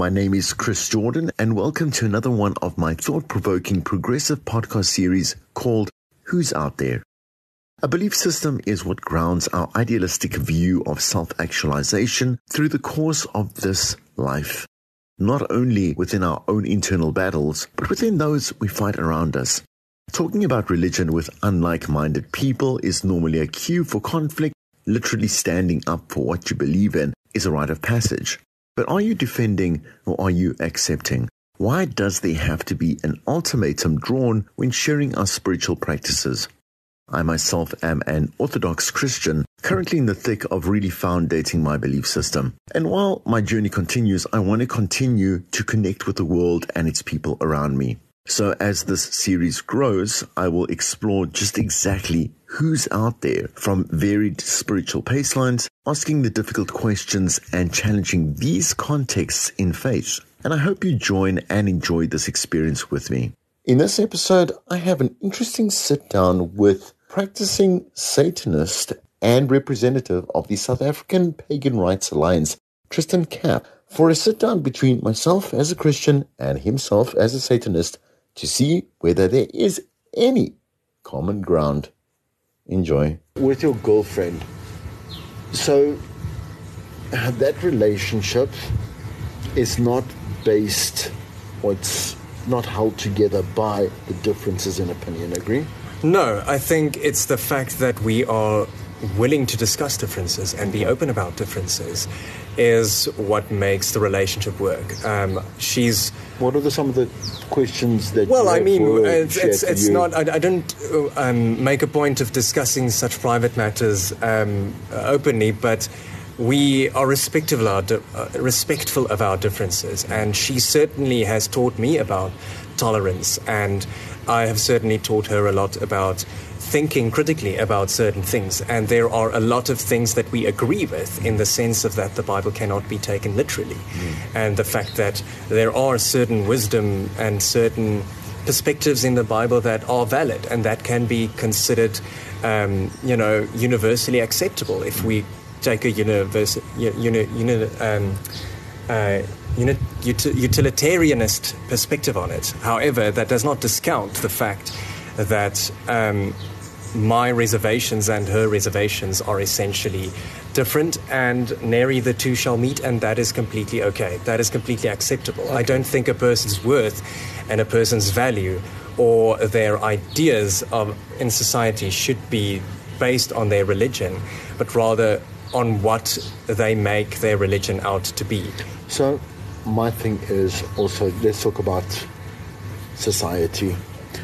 My name is Chris Jordan, and welcome to another one of my thought-provoking progressive podcast series called Who's Out There? A belief system is what grounds our idealistic view of self-actualization through the course of this life, not only within our own internal battles, but within those we fight around us. Talking about religion with unlike-minded people is normally a cue for conflict. Literally standing up for what you believe in is a rite of passage. But are you defending or are you accepting? Why does there have to be an ultimatum drawn when sharing our spiritual practices? I myself am an Orthodox Christian, currently in the thick of really foundating my belief system. And while my journey continues, I want to continue to connect with the world and its people around me. So as this series grows, I will explore just exactly who's out there from varied spiritual baselines, asking the difficult questions and challenging these contexts in faith. And I hope you join and enjoy this experience with me. In this episode, I have an interesting sit down with practicing Satanist and representative of the South African Pagan Rights Alliance, Tristan Kapp, for a sit down between myself as a Christian and himself as a Satanist to see whether there is any common ground. Enjoy. With your girlfriend, so that relationship is not based, or it's not held together by the differences in opinion, agree? No, I think it's the fact that we are willing to discuss differences and be open about differences is what makes the relationship work. What are some of the questions that? Well, I mean, it's not. I don't make a point of discussing such private matters openly, but we are respectful of our differences, and she certainly has taught me about tolerance, and I have certainly taught her a lot about thinking critically about certain things, and there are a lot of things that we agree with in the sense of that the Bible cannot be taken literally, and the fact that there are certain wisdom and certain perspectives in the Bible that are valid and that can be considered, universally acceptable if we take a utilitarianist perspective on it. However, that does not discount the fact that my reservations and her reservations are essentially different, and nary the two shall meet, and that is completely okay. That is completely acceptable. Okay. I don't think a person's worth and a person's value or their ideas in society should be based on their religion, but rather on what they make their religion out to be. So my thing is also, let's talk about society.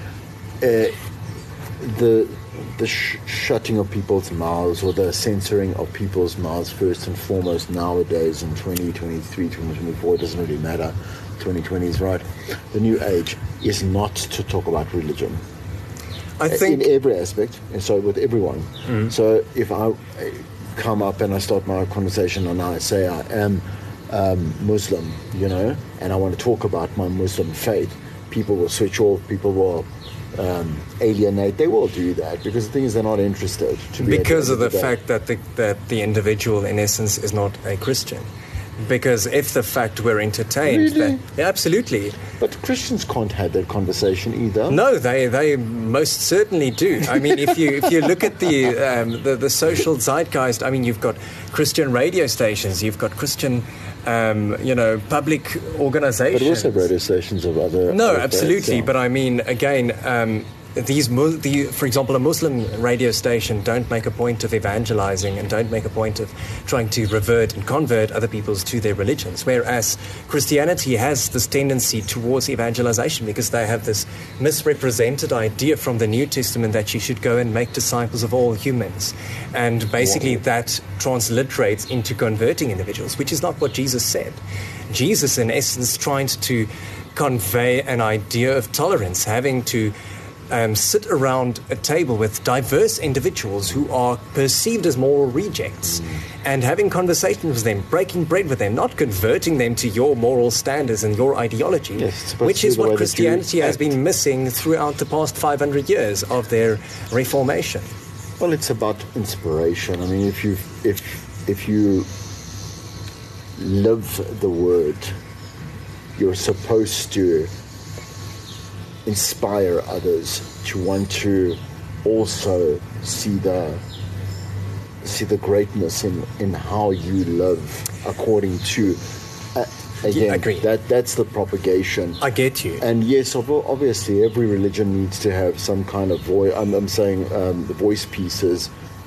The shutting of people's mouths, or the censoring of people's mouths, first and foremost nowadays in 2023, 2024, it doesn't really matter. 2020 is right. The new age is not to talk about religion. I think in every aspect, and so with everyone. So if I come up and I start my conversation and I say I am Muslim, and I want to talk about my Muslim faith, people will switch off, people will alienate. They will do that because the thing is they're not interested. Because of the fact that the individual in essence is not a Christian. Because if the fact we're entertained, really? Absolutely. But Christians can't have that conversation either. No, they most certainly do. I mean, if you look at the social zeitgeist, I mean, you've got Christian radio stations, you've got Christian public organizations. But also radio stations of other. No, absolutely. But I mean, again. For example, a Muslim radio station don't make a point of evangelizing and don't make a point of trying to revert and convert other peoples to their religions, whereas Christianity has this tendency towards evangelization because they have this misrepresented idea from the New Testament that you should go and make disciples of all humans, and basically that transliterates into converting individuals, which is not what Jesus said. Jesus, in essence, tried to convey an idea of tolerance, having to sit around a table with diverse individuals who are perceived as moral rejects and having conversations with them, breaking bread with them, not converting them to your moral standards and your ideology, which is what Christianity has been missing throughout the past 500 years of their reformation. Well, it's about inspiration. I mean, if you live the word, you're supposed to inspire others to want to also see the greatness in how you live according to again, agree. That's the propagation. I get you. And yes, obviously every religion needs to have some kind of voice. I'm saying the voice pieces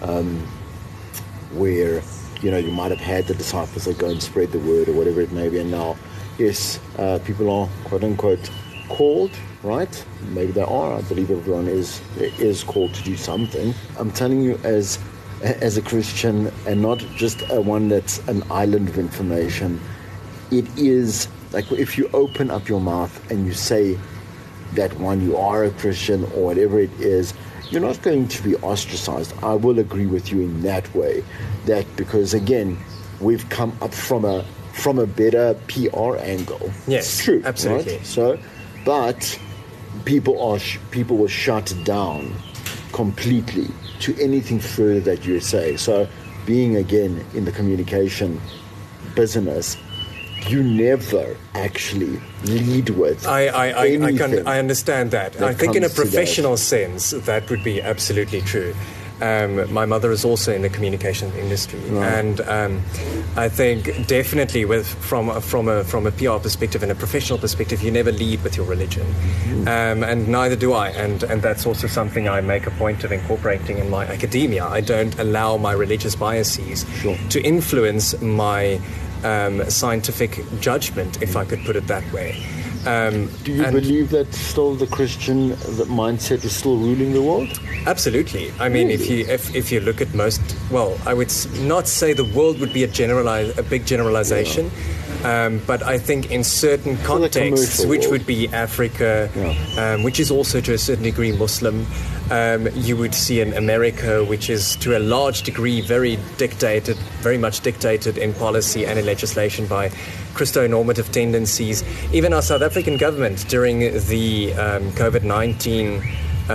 where you might have had the disciples that go and spread the word or whatever it may be, and now yes, people are quote unquote called, right? Maybe they are. I believe everyone is called to do something. I'm telling you, as a Christian, and not just one that's an island of information, it is like if you open up your mouth and you say that you are a Christian or whatever it is, you're not going to be ostracized. I will agree with you in that way, that because again, we've come up from a better PR angle. Yes, it's true, absolutely. Right? So, but people were shut down completely to anything further that you say. So, being again in the communication business, you never actually lead with I understand that. I think in a comes to professional sense, that would be absolutely true. My mother is also in the communication industry, right. And I think definitely from a PR perspective and a professional perspective, you never lead with your religion, and neither do I. And that's also something I make a point of incorporating in my academia. I don't allow my religious biases to influence my scientific judgment, if I could put it that way. Do you believe that still the Christian mindset is still ruling the world? Absolutely. I mean, really? if you look at most, well, I would not say the world would be a big generalization, but I think in certain contexts, which would be Africa, which is also to a certain degree Muslim, you would see in America, which is to a large degree very much dictated in policy and in legislation by Christo-normative tendencies. Even our South African government during the COVID-19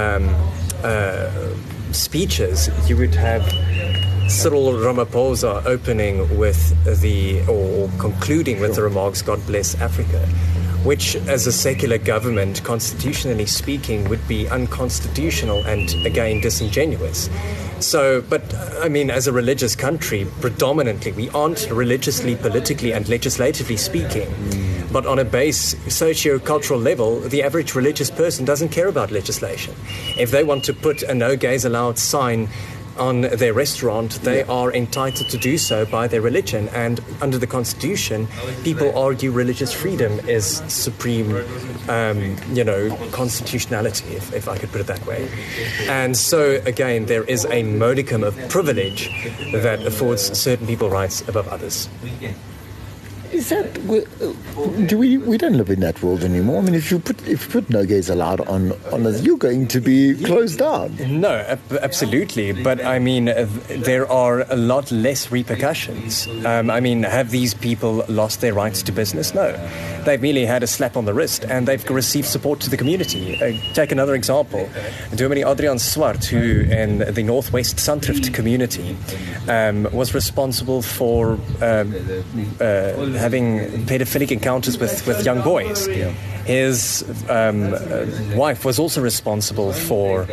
speeches, you would have Cyril Ramaphosa opening with or concluding with the remarks, "God bless Africa," which as a secular government, constitutionally speaking, would be unconstitutional and again disingenuous. So, but I mean, as a religious country, predominantly, we aren't religiously, politically and legislatively speaking. But on a base socio-cultural level, the average religious person doesn't care about legislation. If they want to put a no gays allowed sign on their restaurant, they are entitled to do so by their religion. And under the Constitution, people argue religious freedom is supreme, constitutionality, if I could put it that way. And so, again, there is a modicum of privilege that affords certain people rights above others. Is that we don't live in that world anymore? I mean, if you put no gays allowed on us, you're going to be closed down. No, absolutely. But I mean, there are a lot less repercussions. I mean, have these people lost their rights to business? No, they've merely had a slap on the wrist, and they've received support to the community. Take another example: Dominee Adrian Swart, who in the Northwest Sandrift community was responsible for having pedophilic encounters with young boys. His wife was also responsible for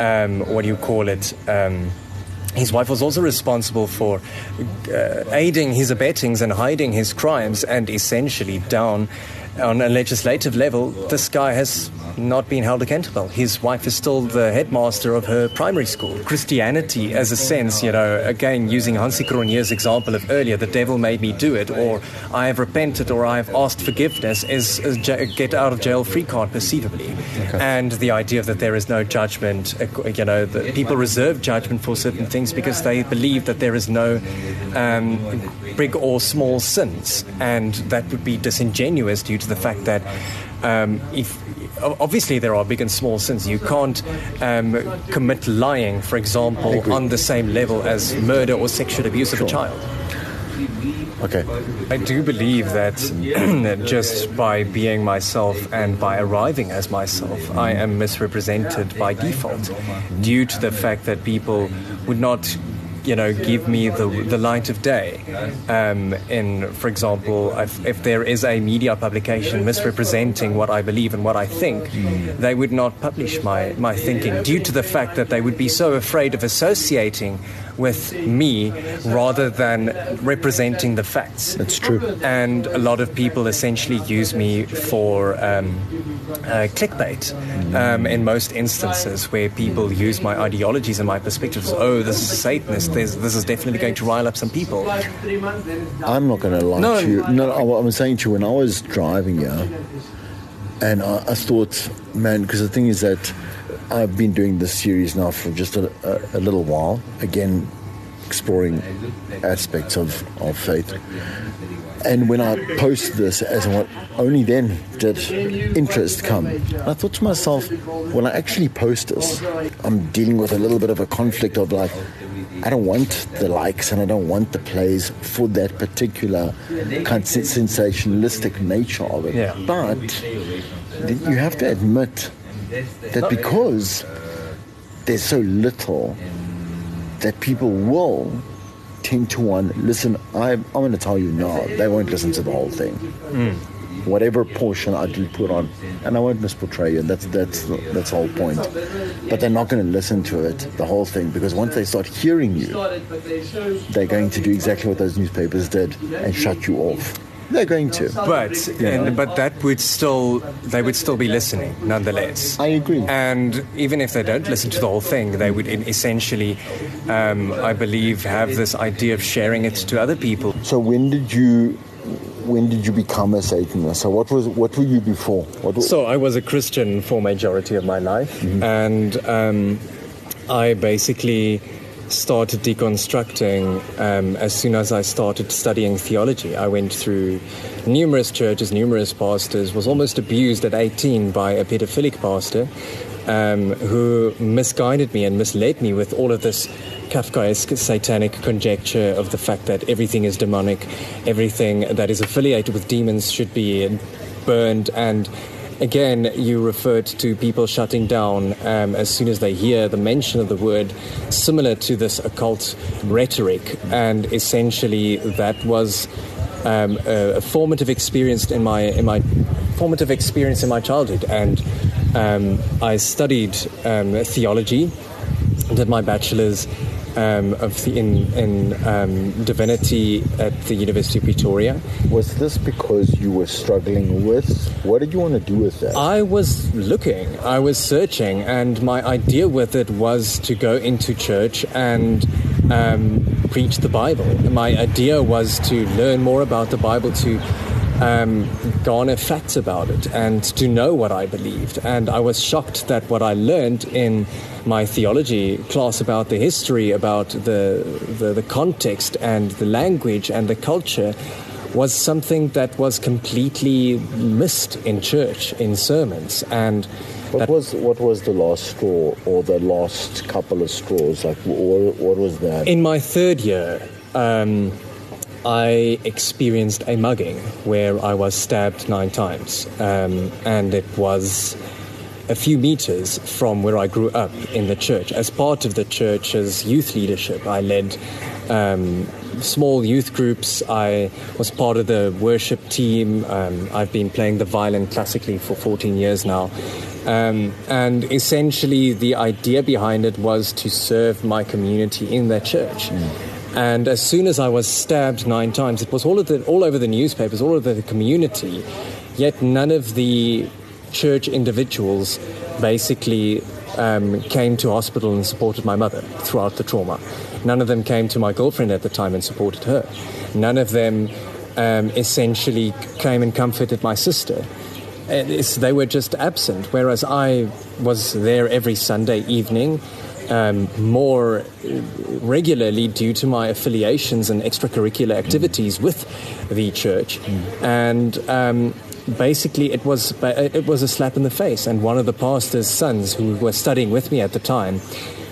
his wife was also responsible for aiding his abettings and hiding his crimes, and essentially down on a legislative level, this guy has not been held accountable. His wife is still the headmaster of her primary school. Christianity, as a sense, again, using Hansi Cronje's example of earlier, the devil made me do it, or I have repented, or I have asked forgiveness, is a get out of jail free card, perceivably. Okay. And the idea that there is no judgment, that people reserve judgment for certain things because they believe that there is no big or small sins, and that would be disingenuous due to the fact that obviously there are big and small sins. You can't commit lying, for example, on the same level as murder or sexual abuse of a child. Okay. I do believe that just by being myself and by arriving as myself, I am misrepresented by default due to the fact that people would not give me the light of day. For example, if there is a media publication misrepresenting what I believe and what I think, they would not publish my thinking due to the fact that they would be so afraid of associating with me rather than representing the facts. That's true. And a lot of people essentially use me for clickbait in most instances, where people use my ideologies and my perspectives. Oh, this is a Satanist. This is definitely going to rile up some people. I'm not going to lie to you. No, I was saying to you, when I was driving here, and I thought, man, because the thing is that I've been doing this series now for just a little while, again, exploring aspects of faith. And when I posted this, only then did interest come. And I thought to myself, when I actually post this, I'm dealing with a little bit of a conflict of like, I don't want the likes and I don't want the plays for that particular kind of sensationalistic nature of it. Yeah. But you have to admit that because there's so little, that people will tend to listen. I'm going to tell you now, they won't listen to the whole thing. Whatever portion I do put on, and I won't misportray you, that's the whole point. But they're not going to listen to it, the whole thing, because once they start hearing you, they're going to do exactly what those newspapers did and shut you off. They're going to. But they would still be listening nonetheless. I agree. And even if they don't listen to the whole thing, they would essentially, I believe, have this idea of sharing it to other people. So when did you become a Satanist? So what were you before? So I was a Christian for majority of my life, and I basically started deconstructing as soon as I started studying theology. I went through numerous churches, numerous pastors, was almost abused at 18 by a pedophilic pastor who misguided me and misled me with all of this Kafkaesque satanic conjecture of the fact that everything is demonic, everything that is affiliated with demons should be burned. And again, you referred to people shutting down as soon as they hear the mention of the word, similar to this occult rhetoric. And essentially, that was a formative experience in my childhood. And I studied theology, did my bachelor's in divinity at the University of Pretoria. Was this because you were struggling with? What did you want to do with that? I was looking, I was searching, and my idea with it was to go into church and preach the Bible. My idea was to learn more about the Bible, to garner facts about it, and to know what I believed. And I was shocked that what I learned in my theology class about the history, about the context and the language and the culture, was something that was completely missed in church, in sermons. And what was the last straw, or the last couple of straws? Like, what was that? In my third year, I experienced a mugging where I was stabbed 9 times, and it was a few meters from where I grew up in the church. As part of the church's youth leadership, I led small youth groups. I was part of the worship team. I've been playing the violin classically for 14 years now. And essentially the idea behind it was to serve my community in that church. And as soon as I was stabbed 9 times, it was all over the newspapers, all over the community, yet none of the church individuals basically came to hospital and supported my mother throughout the trauma. None of them came to my girlfriend at the time and supported her. None of them essentially came and comforted my sister. They were just absent, whereas I was there every Sunday evening, more regularly due to my affiliations and extracurricular activities with the church. And basically it was a slap in the face. And one of the pastor's sons, who was studying with me at the time,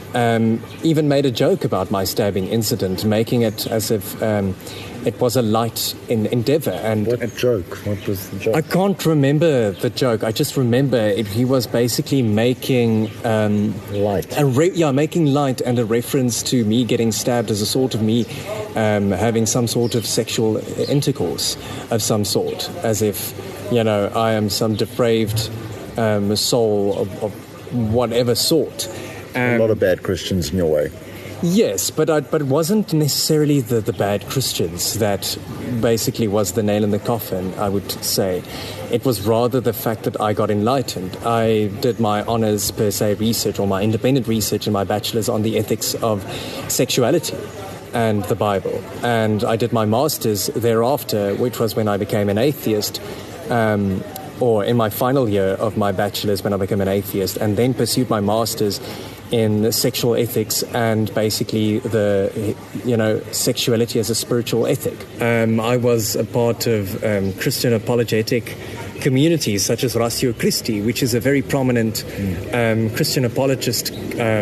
even made a joke about my stabbing incident, making it as if it was a light endeavor. And what joke? What was the joke? I can't remember the joke. I just remember he was basically making light. Making light and a reference to me getting stabbed as a sort of me having some sort of sexual intercourse of some sort, as if, I am some depraved soul of whatever sort. A lot of bad Christians in your way. Yes, but it wasn't necessarily the bad Christians that basically was the nail in the coffin, I would say. It was rather the fact that I got enlightened. I did my honors per se research, or my independent research in my bachelor's on the ethics of sexuality and the Bible. And I did my master's thereafter, which was when I became an atheist, or in my final year of my bachelor's when I became an atheist, and then pursued my master's in sexual ethics and basically sexuality as a spiritual ethic. I was a part of Christian apologetic communities such as Ratio Christi, which is a very prominent Christian apologist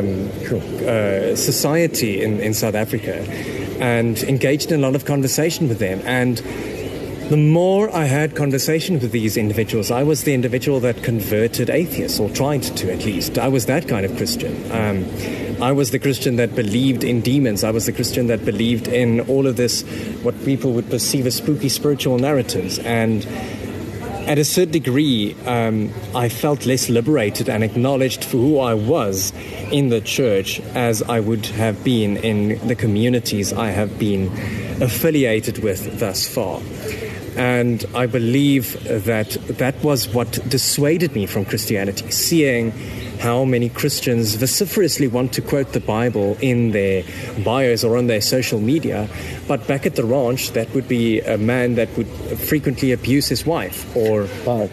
society in South Africa, and engaged in a lot of conversation with them. And the more I had conversation with these individuals, I was the individual that converted atheists, or tried to at least. I was that kind of Christian. I was the Christian that believed in demons. I was the Christian that believed in all of this, what people would perceive as spooky spiritual narratives. And at a certain degree, I felt less liberated and acknowledged for who I was in the church as I would have been in the communities I have been affiliated with thus far. And I believe that was what dissuaded me from Christianity, seeing how many Christians vociferously want to quote the Bible in their bios or on their social media, but back at the ranch, that would be a man that would frequently abuse his wife. But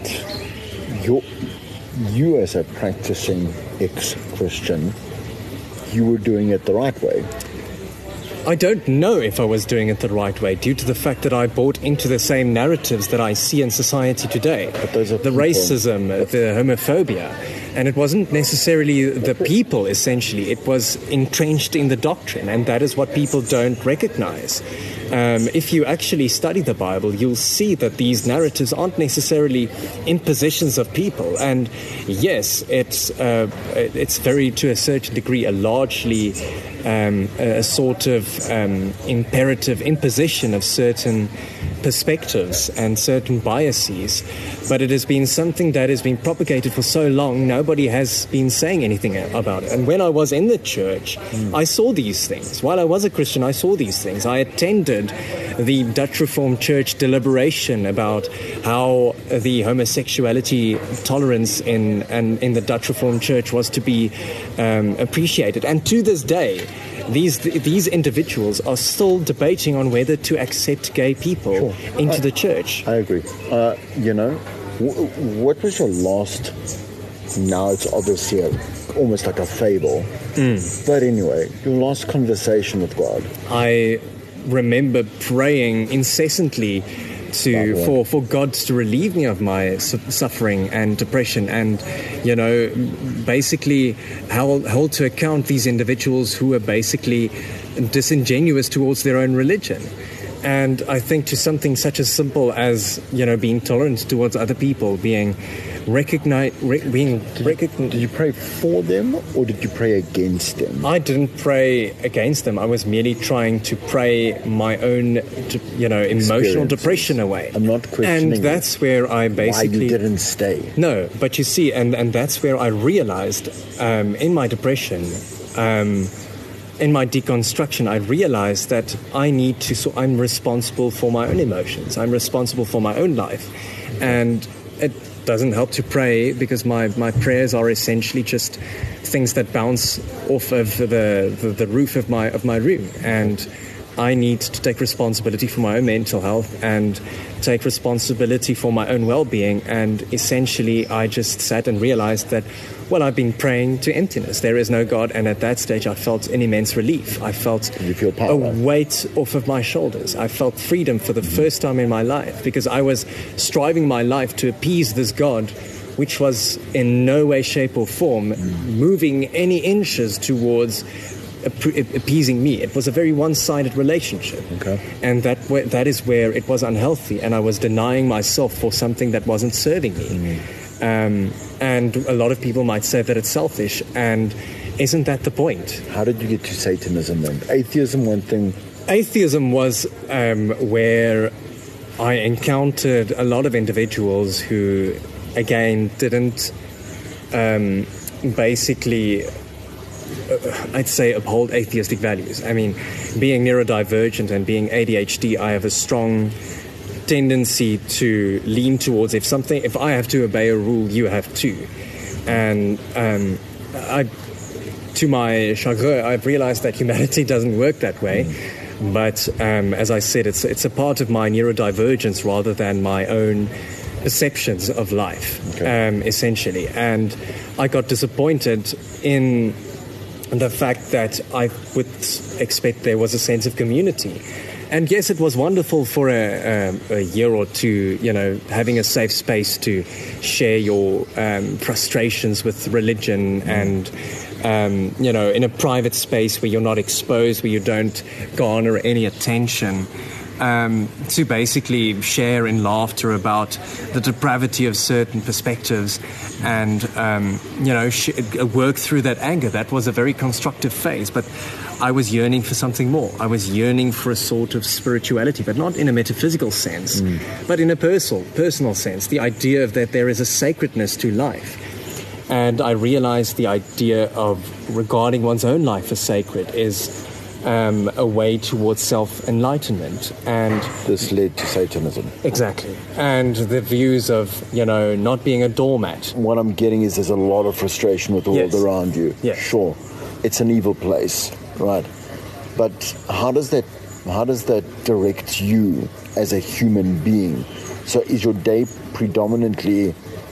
you as a practicing ex-Christian, you were doing it the right way. I don't know if I was doing it the right way due to the fact that I bought into the same narratives that I see in society today. But those are the racism, the homophobia. And it wasn't necessarily the people, essentially. It was entrenched in the doctrine, and that is what people don't recognize. If you actually study the Bible, you'll see that these narratives aren't necessarily impositions of people. And yes, it's very, to a certain degree, a largely a sort of imperative imposition of certain perspectives and certain biases, but it has been something that has been propagated for so long, nobody has been saying anything about it. And when I was in the church, I saw these things. While I was a Christian, I saw these things. I attended the Dutch Reformed Church deliberation about how the homosexuality tolerance in the Dutch Reformed Church was to be appreciated. And to this day, these individuals are still debating on whether to accept gay people into the church. I agree. What was your last, now it's obviously almost like a fable, but anyway, your last conversation with God? I remember praying incessantly for God to relieve me of my suffering and depression, and basically hold to account these individuals who are basically disingenuous towards their own religion. And I think to something such as simple as being tolerant towards other people, being recognized. Did you pray for them or did you pray against them? I didn't pray against them. I was merely trying to pray my own, emotional depression away. I'm not questioning. And that's where I basically... Why you didn't stay. No, but you see, and that's where I realized in my depression, in my deconstruction, I realized that I'm responsible for my own emotions. I'm responsible for my own life. And it doesn't help to pray because my prayers are essentially just things that bounce off of the roof of my room. And I need to take responsibility for my own mental health and take responsibility for my own well-being. And essentially, I just sat and realized that, well, I've been praying to emptiness. There is no God. And at that stage, I felt an immense relief. I felt a weight off of my shoulders. I felt freedom for the first time in my life because I was striving my life to appease this God which was in no way, shape, or form moving any inches towards appeasing me. It was a very one-sided relationship. Okay. And that is where it was unhealthy, and I was denying myself for something that wasn't serving me. And a lot of people might say that it's selfish, and isn't that the point? How did you get to Satanism then? Atheism, one thing. Atheism was where I encountered a lot of individuals who, again, didn't basically, I'd say, uphold atheistic values. I mean, being neurodivergent and being ADHD, I have a strong tendency to lean towards if I have to obey a rule, you have to. And to my chagrin, I've realized that humanity doesn't work that way. But as I said, it's a part of my neurodivergence rather than my own perceptions of life, essentially. And I got disappointed in the fact that I would expect there was a sense of community. And yes, it was wonderful for a year or two, having a safe space to share your frustrations with religion and, in a private space where you're not exposed, where you don't garner any attention, to basically share in laughter about the depravity of certain perspectives and, work through that anger. That was a very constructive phase, but I was yearning for something more. I was yearning for a sort of spirituality, but not in a metaphysical sense, but in a personal sense, the idea of that there is a sacredness to life. And I realized the idea of regarding one's own life as sacred is a way towards self-enlightenment. And this led to Satanism. Exactly. And the views of, not being a doormat. What I'm getting is there's a lot of frustration with the world around you. Yes. Sure. It's an evil place, right? But how does that direct you as a human being? So is your day predominantly,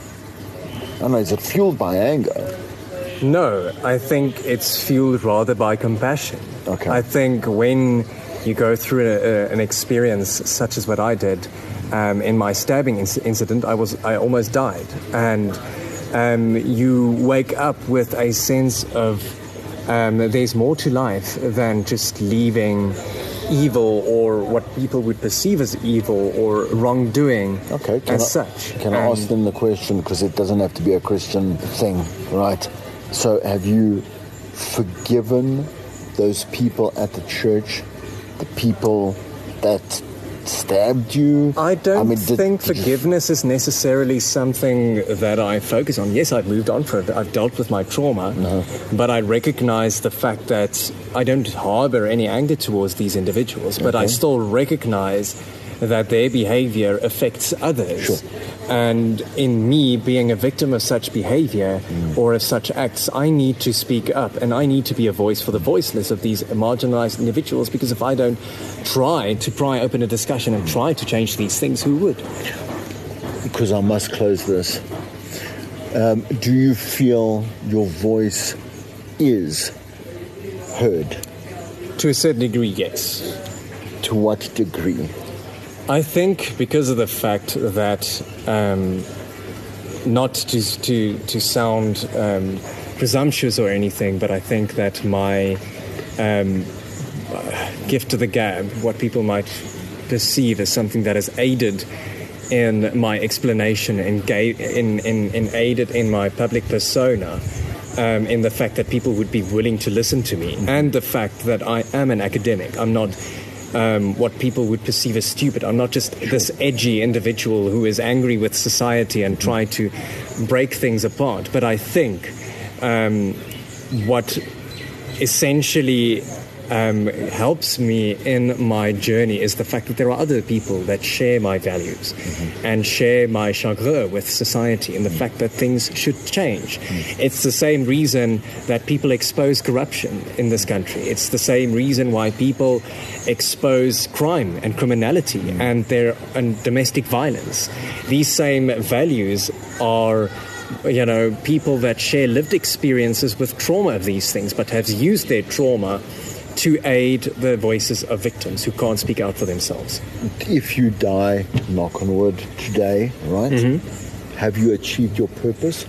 I don't know, is it fueled by anger? No, I think it's fueled rather by compassion. Okay. I think when you go through an experience such as what I did in my stabbing incident, I almost died. And you wake up with a sense of there's more to life than just leaving evil or what people would perceive as evil or wrongdoing such. Can I ask them the question, because it doesn't have to be a Christian thing, right? So have you forgiven those people at the church, the people that stabbed you? I don't think forgiveness is necessarily something that I focus on. Yes, I've moved on from it. I've dealt with my trauma, but I recognize the fact that I don't harbor any anger towards these individuals, but I still recognize that their behavior affects others. Sure. And in me being a victim of such behavior or of such acts, I need to speak up and I need to be a voice for the voiceless of these marginalized individuals, because if I don't try to pry open a discussion and try to change these things, who would? Because I must close this. Do you feel your voice is heard? To a certain degree, yes. To what degree? I think because of the fact that, not to sound presumptuous or anything, but I think that my gift to the gab, what people might perceive as something that has aided in my explanation and aided in my public persona, in the fact that people would be willing to listen to me, and the fact that I am an academic. I'm not what people would perceive as stupid. I'm not just this edgy individual who is angry with society and try to break things apart. But I think what essentially helps me in my journey is the fact that there are other people that share my values and share my chagrin with society, and the fact that things should change. It's the same reason that people expose corruption in this country. It's the same reason why people expose crime and criminality and domestic violence. These same values are people that share lived experiences with trauma of these things, but have used their trauma to aid the voices of victims who can't speak out for themselves. If you die, knock on wood, today, right? have you achieved your purpose?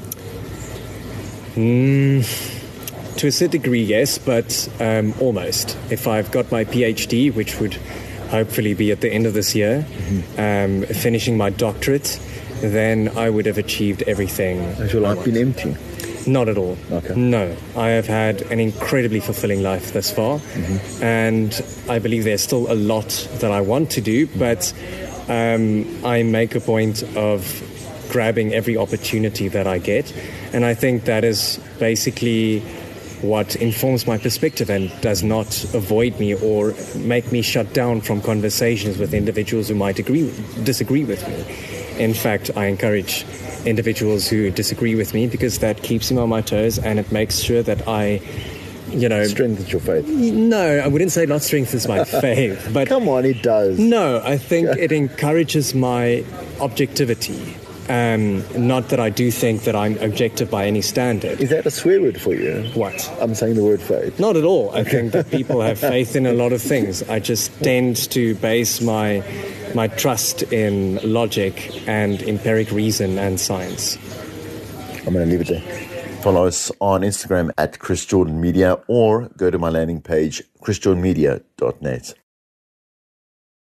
To a certain degree, yes, but almost. If I've got my PhD, which would hopefully be at the end of this year, finishing my doctorate, then I would have achieved everything. Has your life been empty? Not at all. Okay. No. I have had an incredibly fulfilling life thus far, and I believe there's still a lot that I want to do, but I make a point of grabbing every opportunity that I get, and I think that is basically what informs my perspective and does not avoid me or make me shut down from conversations with individuals who might disagree with me. In fact, I encourage individuals who disagree with me because that keeps me on my toes and it makes sure that I, strengthens your faith. No, I wouldn't say not strengthens my faith, but come on, it does. No, I think it encourages my objectivity. Not that I do think that I'm objective by any standard. Is that a swear word for you? What? I'm saying the word faith. Not at all. I think that people have faith in a lot of things. I just tend to base my trust in logic and empiric reason and science. I'm going to leave it there. Follow us on Instagram at Chris Jordan Media or go to my landing page, chrisjordanmedia.net.